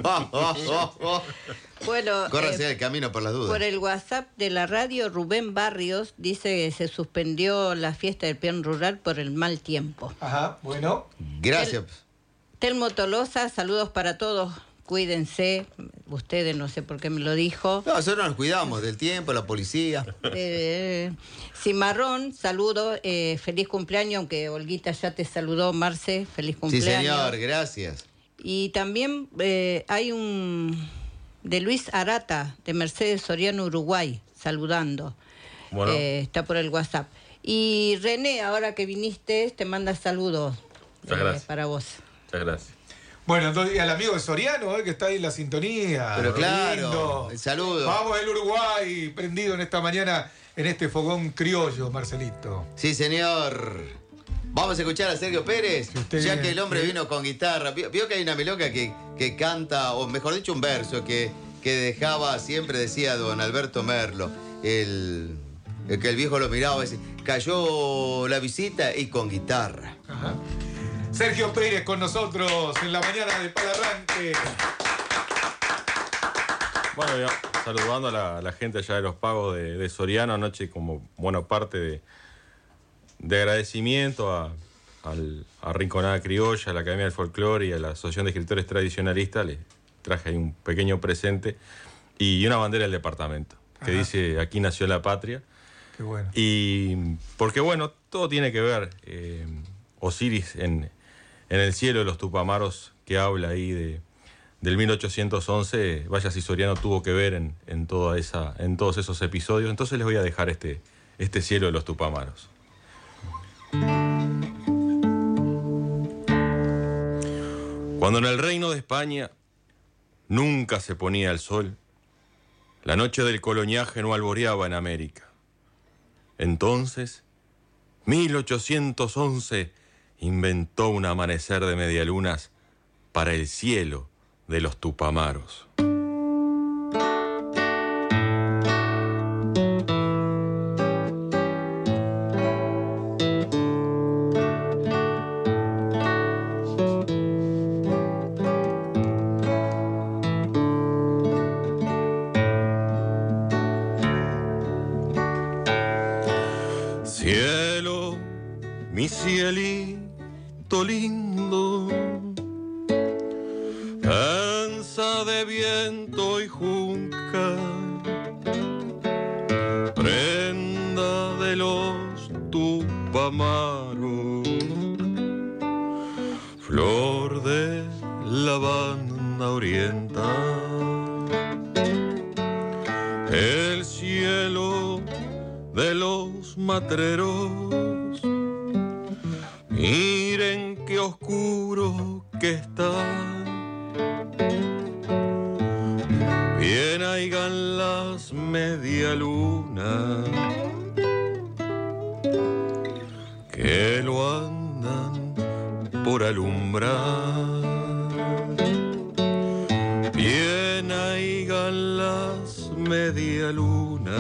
bueno, Córrase eh, el camino por las dudas. Por el WhatsApp de la radio, Rubén Barrios dice que se suspendió la fiesta del peón rural por el mal tiempo. Ajá, bueno. Gracias. Tel, Telmo Tolosa, saludos para todos. Cuídense, ustedes no sé por qué me lo dijo. No, nosotros nos cuidamos del tiempo, la policía. Eh, Cimarrón, saludo, eh, feliz cumpleaños, aunque Olguita ya te saludó, Marce, feliz cumpleaños. Sí, señor, gracias. Y también eh, hay un, de Luis Arata, de Mercedes Soriano, Uruguay, saludando. Bueno. Eh, está por el WhatsApp. Y René, ahora que viniste, te manda saludos Muchas eh, gracias. para vos. Muchas gracias. Bueno, entonces, y al amigo de Soriano, eh, que está ahí en la sintonía. Pero claro, lindo. el saludo. Vamos el Uruguay, prendido en esta mañana, en este fogón criollo, Marcelito. Sí, señor. Vamos a escuchar a Sergio Pérez, usted- ya que el hombre sí. vino con guitarra. Vio, vio que hay una melódica que, que canta, o mejor dicho, un verso que, que dejaba, siempre decía don Alberto Merlo, el, el que el viejo lo miraba, decía, cayó la visita y con guitarra. Ajá. Sergio Pérez con nosotros en la mañana de Palarranque. Bueno, ya, saludando a la, a la gente allá de los pagos de, de Soriano anoche como, bueno, parte de, de agradecimiento a, al, a Rinconada Criolla, a la Academia del Folclore y a la Asociación de Escritores Tradicionalistas. Les traje ahí un pequeño presente y una bandera del departamento que Ajá. dice aquí nació la patria. Qué bueno. Y porque bueno, todo tiene que ver, eh, Osiris en, en el cielo de los Tupamaros, que habla ahí de, del mil ochocientos once, vaya si Soriano tuvo que ver en, en, toda esa, en todos esos episodios. Entonces les voy a dejar este, este cielo de los Tupamaros. Cuando en el reino de España nunca se ponía el sol, la noche del coloniaje no alboreaba en América. Entonces, mil ochocientos once inventó un amanecer de medialunas para el cielo de los Tupamaros. Cielo, mi cielito lindo, cansa de viento y junca, prenda de los Tupamaros, flor de la banda oriental, el cielo de los matreros, miren qué oscuro que está. Bien haigan las medialunas que lo andan por alumbrar. Bien haigan las medialunas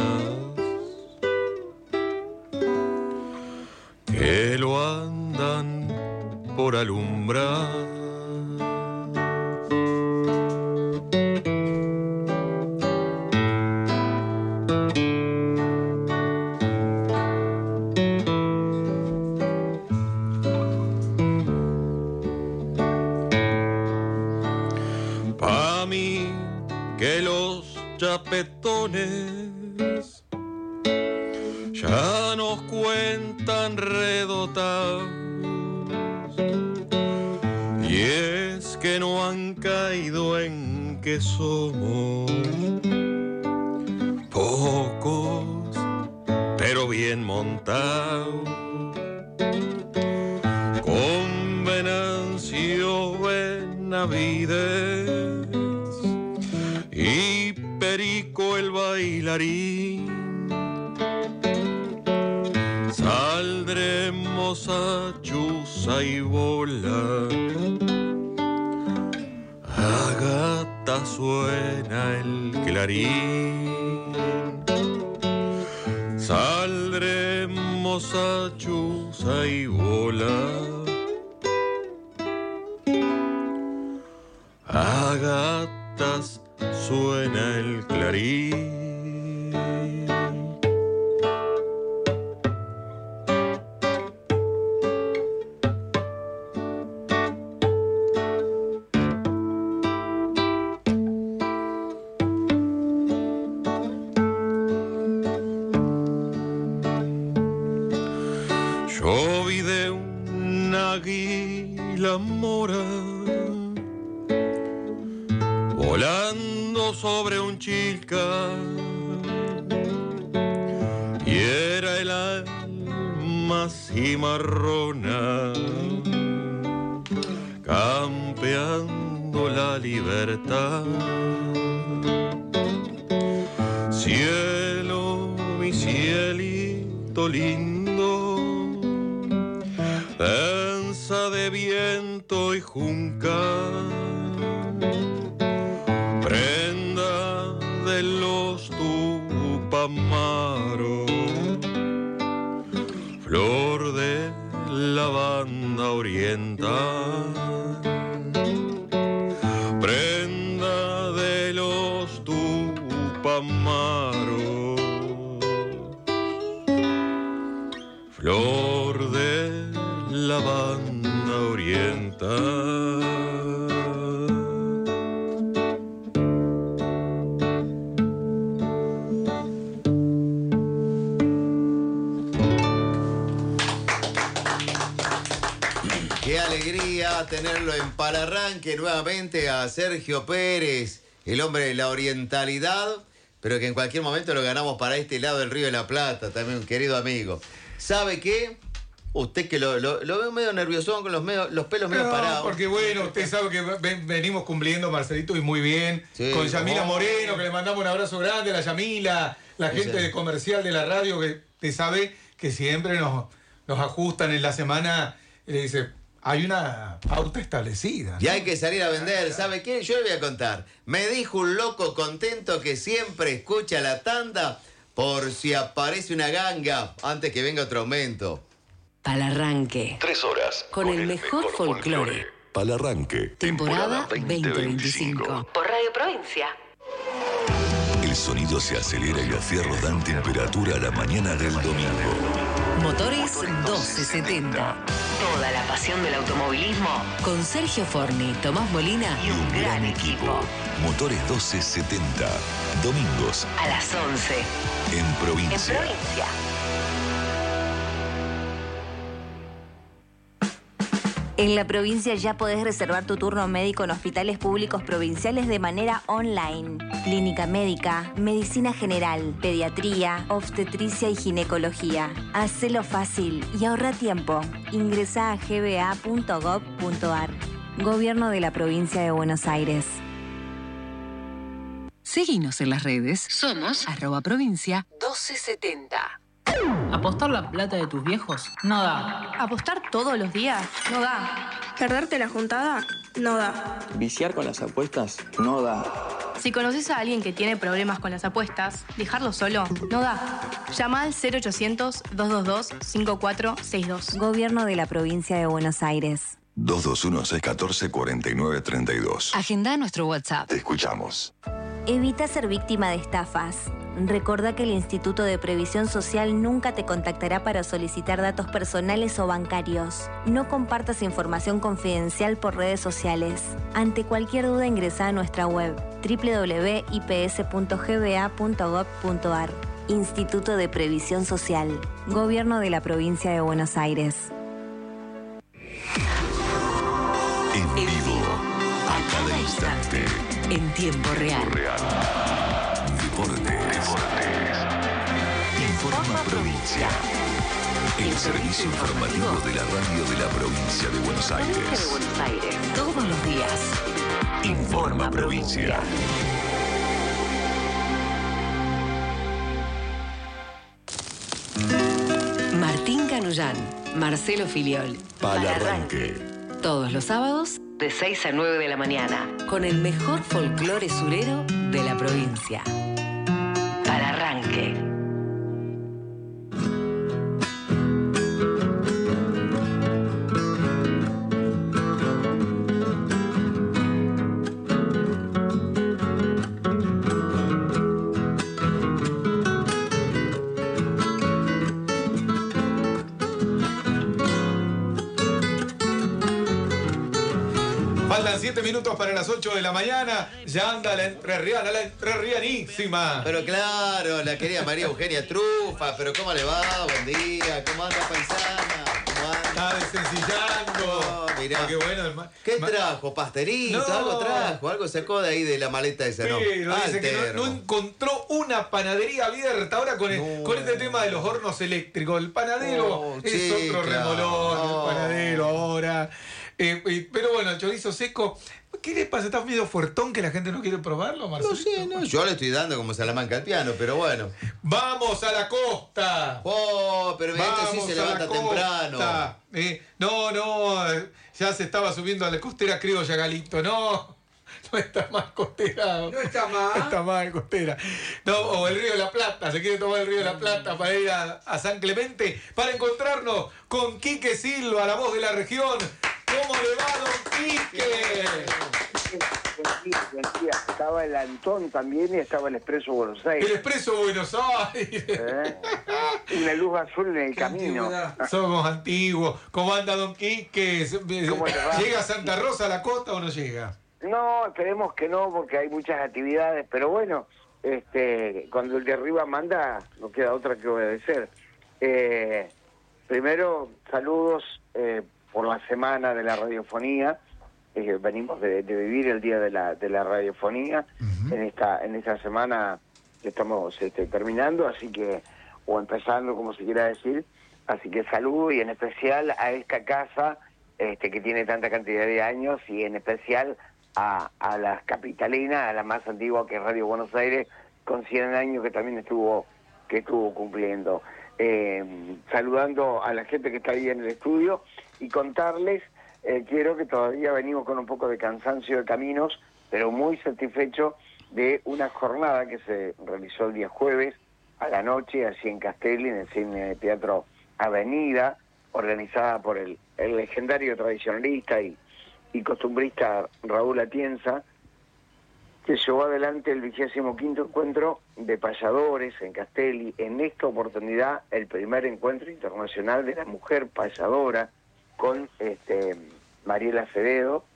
que lo andan por alumbrar. Pa' mí que los chapetones ya nos cuentan redotados, y es que no han caído en que somos pocos, pero bien montados, con Venancio Benavides y Perico el bailarín. Saldremos a chuza y bola, a gata suena el clarín. Saldremos a chuza y bola, a gatas suena el clarín. Yo vi de un águila mora volando sentado sobre un chilca y era el alma cimarrona campeando la libertad. Cielo, mi cielito lindo, danza de viento y junca, prenda de los tupamaros, flor de la banda oriental, prenda de los tupamaros, flor de la banda oriental. Qué alegría tenerlo en Palarranque nuevamente a Sergio Pérez, el hombre de la orientalidad, pero que en cualquier momento lo ganamos para este lado del Río de la Plata, también un querido amigo. ¿Sabe qué? Usted que lo, lo, lo veo medio nerviosón con los, medio, los pelos medio No, parados. porque bueno, usted sabe que ven- venimos cumpliendo, Marcelito, y muy bien. Sí, con Yamila ¿cómo? Moreno, que le mandamos un abrazo grande a la Yamila, la Sí, gente sí. de comercial de la radio, que te sabe que siempre nos, nos ajustan en la semana. Y le dice, hay una pauta establecida. Y hay que salir a vender. ¿Sabe qué? Yo le voy a contar. Me dijo un loco contento que siempre escucha la tanda por si aparece una ganga antes que venga otro aumento. Palarranque. Tres horas. Con el mejor folclore. Palarranque. Temporada veinte veinticinco. Por Radio Provincia. El sonido se acelera y los fierros dan temperatura a la mañana del domingo. Motores doce setenta. Toda la pasión del automovilismo con Sergio Forni, Tomás Molina y un gran equipo. Motores doce setenta. Domingos A las once. en provincia. En provincia. En la provincia ya podés reservar tu turno médico en hospitales públicos provinciales de manera online. Clínica médica, medicina general, pediatría, obstetricia y ginecología. Hacelo fácil y ahorra tiempo. Ingresá a g b a punto gov punto a r. Gobierno de la Provincia de Buenos Aires. Seguinos en las redes. Somos arroba provincia doce setenta. ¿Apostar la plata de tus viejos? No da. ¿Apostar todos los días? No da. ¿Perderte la juntada? No da. ¿Viciar con las apuestas? No da. Si conoces a alguien que tiene problemas con las apuestas, dejarlo solo no da. Llama al cero ochocientos, dos dos dos, cinco cuatro seis dos. Gobierno de la Provincia de Buenos Aires. dos dos uno, seis uno cuatro, cuatro nueve tres dos. Agenda nuestro WhatsApp. Te escuchamos. Evita ser víctima de estafas. Recordá que el Instituto de Previsión Social nunca te contactará para solicitar datos personales o bancarios. No compartas información confidencial por redes sociales. Ante cualquier duda ingresá a nuestra web doble u doble u doble u punto i p s punto g b a punto gov punto a r. Instituto de Previsión Social. Gobierno de la Provincia de Buenos Aires. En vivo, a cada instante. En tiempo real. Deportes. Informa Provincia. El servicio informativo de la radio de la provincia de Buenos Provincia de Aires. Buenos Aires. Todos los días. Informa Provincia. Martín Canullán, Marcelo Filiol. Palarranque. Todos los sábados de seis a nueve de la mañana. Con el mejor folclore surero de la provincia. Palarranque. Faltan siete minutos para las ocho de la mañana. Ya anda la entrerriana, la entrerrianísima. Pero claro, la querida María Eugenia Trufa, pero ¿cómo le va? Buen día, ¿cómo anda, paisana? ¿Cómo Está desencillando. Oh, mirá. Qué bueno. el ma- ¿Qué ma- trajo? ¿Pastelito? No. Algo trajo. Algo sacó de ahí de la maleta esa, ¿no? Pero dice que no, Alterno. no encontró una panadería abierta. Ahora con, el- No. con este tema de los hornos eléctricos, el panadero Oh, es sí, otro claro. remolón, Oh. el panadero ahora. Eh, eh, pero bueno, el chorizo seco. ¿Qué le pasa? ¿Estás medio fuertón que la gente no quiere probarlo, Marcelo? No sé, no, yo le estoy dando como Salamanca al piano, pero bueno. ¡Vamos a la costa! Oh, pero este sí Vamos se a la levanta temprano. costa. Eh, no, no, eh, ya se estaba subiendo a la costera criolla, Galito. No, no está mal costera. No está mal. No está mal costera. No, o el Río de la Plata, se quiere tomar el Río de la Plata para ir a, a San Clemente, para encontrarnos con Quique Silva, la voz de la región. ¿Cómo le va, don Quique? Estaba el Antón también y estaba el Expreso Buenos Aires. El Expreso Buenos Aires. ¿Eh? Una luz azul en el camino. Somos antiguos. ¿Cómo anda don Quique? ¿Cómo le va? ¿Llega a Santa Rosa a la costa o no llega? No, esperemos que no, porque hay muchas actividades, pero bueno, este, cuando el de arriba manda, no queda otra que obedecer. Eh, primero, saludos eh, por la semana de la radiofonía. Eh, venimos de, de vivir el día de la, de la radiofonía en esta en esta semana que estamos este, terminando, así que, o empezando, como se quiera decir. Así que saludo, y en especial a esta casa este, que tiene tanta cantidad de años, y en especial a, a las capitalinas, a la más antigua, que es Radio Buenos Aires, con cien años, que también estuvo que estuvo cumpliendo. Eh, saludando a la gente que está ahí en el estudio y contarles, eh, quiero que todavía venimos con un poco de cansancio de caminos, pero muy satisfecho de una jornada que se realizó el día jueves a la noche, así en Castelli, en el Cine de Teatro Avenida, organizada por el, el legendario tradicionalista y, y costumbrista Raúl Atienza, que llevó adelante el vigésimo quinto encuentro de payadores en Castelli. En esta oportunidad, el primer encuentro internacional de la mujer payadora, con este, Mariela Acevedo,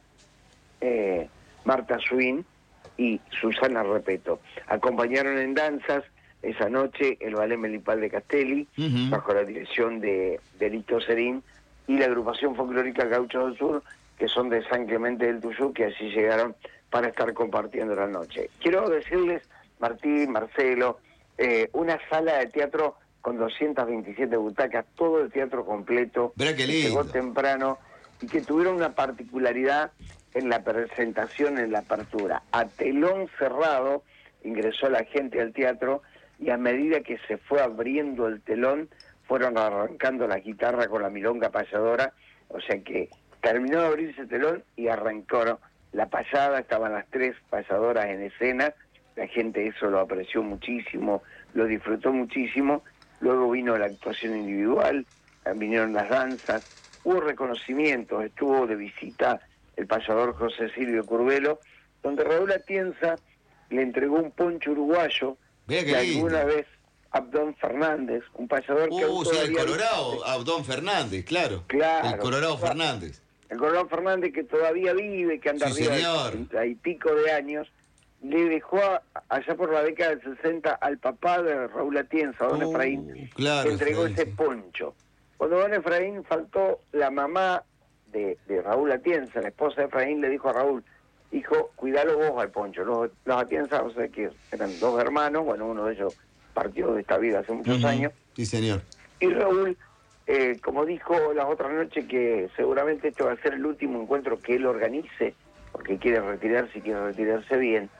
eh, Marta Swin y Susana Repeto. Acompañaron en danzas esa noche el Ballet Melipal de Castelli, uh-huh. bajo la dirección de, de Lito Serín, y la agrupación folclórica Gauchos del Sur, que son de San Clemente del Tuyú, que así llegaron para estar compartiendo la noche. Quiero decirles, Martín, Marcelo, eh, una sala de teatro con doscientas veintisiete butacas, todo el teatro completo, Verá qué que lindo. llegó temprano, y que tuvieron una particularidad en la presentación, en la apertura. A telón cerrado ingresó la gente al teatro, y a medida que se fue abriendo el telón, fueron arrancando la guitarra con la milonga payadora, o sea que terminó de abrirse el telón y arrancó, ¿no?, la payada. Estaban las tres payadoras en escena, la gente eso lo apreció muchísimo, lo disfrutó muchísimo. Luego vino la actuación individual, vinieron las danzas, hubo reconocimientos, estuvo de visita el payador José Silvio Curvelo, donde Raúl Atienza le entregó un poncho uruguayo Mira qué que lindo. alguna vez Abdón Fernández, un payador que Uh, aún sí, el todavía- Colorado, Abdón Fernández, claro. Claro. El Colorado Claro. Fernández. El Colorado Fernández, que todavía vive, que anda Sí, arriba señor. de treinta y pico de años, le dejó a- allá por la década del sesenta al papá de Raúl Atienza, don Uh, Efraín, claro, le entregó Efraín, ese sí. poncho. Cuando don Efraín faltó, la mamá de, de Raúl Atienza, la esposa de Efraín, le dijo a Raúl, hijo, cuidalo vos al poncho. Los, los Atienza, o sea que eran dos hermanos, bueno, uno de ellos partió de esta vida hace muchos Ujú. años, Sí, señor. y Raúl, eh, como dijo la otra noche, que seguramente este va a ser el último encuentro que él organice, porque quiere retirarse y quiere retirarse bien,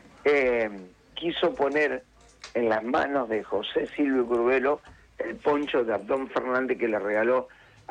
eh, quiso poner en las manos de José Silvio Curvelo el poncho de Abdón Fernández que le regaló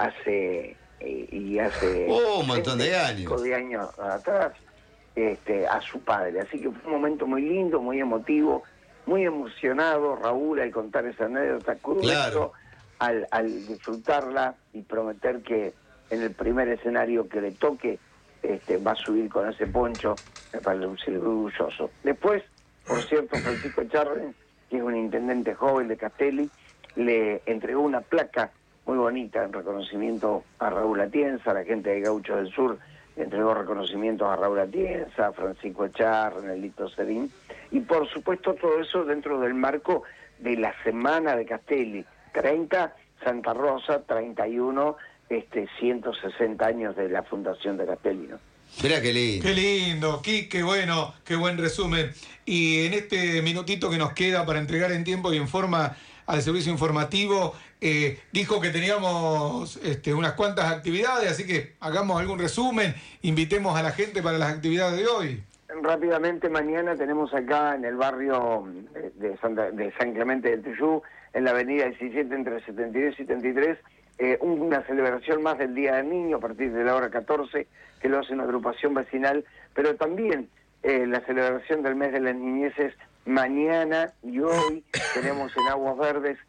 hace eh, y hace Oh, un montón de años. de años atrás este, a su padre. Así que fue un momento muy lindo, muy emotivo, muy emocionado Raúl al contar esa anécdota, Curvelo Claro. al, al disfrutarla y prometer que en el primer escenario que le toque este, va a subir con ese poncho, me parece un ser orgulloso. Después, por cierto, Francisco Charren, que es un intendente joven de Castelli, le entregó una placa muy bonita en reconocimiento a Raúl Atienza, a la gente de Gauchos del Sur le entregó reconocimientos a Raúl Atienza, a Francisco Charren, a Lito Serín, y por supuesto todo eso dentro del marco de la Semana de Castelli, treinta Santa Rosa, treinta y uno este ciento sesenta años de la fundación de Castelli, ¿no? Mira qué lindo. Qué lindo, qué bueno, qué buen resumen. Y en este minutito que nos queda para entregar en tiempo y en forma al servicio informativo, eh, dijo que teníamos este, unas cuantas actividades, así que hagamos algún resumen, invitemos a la gente para las actividades de hoy. Rápidamente, mañana tenemos acá en el barrio de, Santa, de San Clemente del Tuyú, en la avenida diecisiete entre setenta y dos y setenta y tres, eh, una celebración más del Día del Niño a partir de la hora catorce, que lo hace una agrupación vecinal, pero también eh, la celebración del mes de las niñeces mañana y hoy tenemos en Aguas Verdes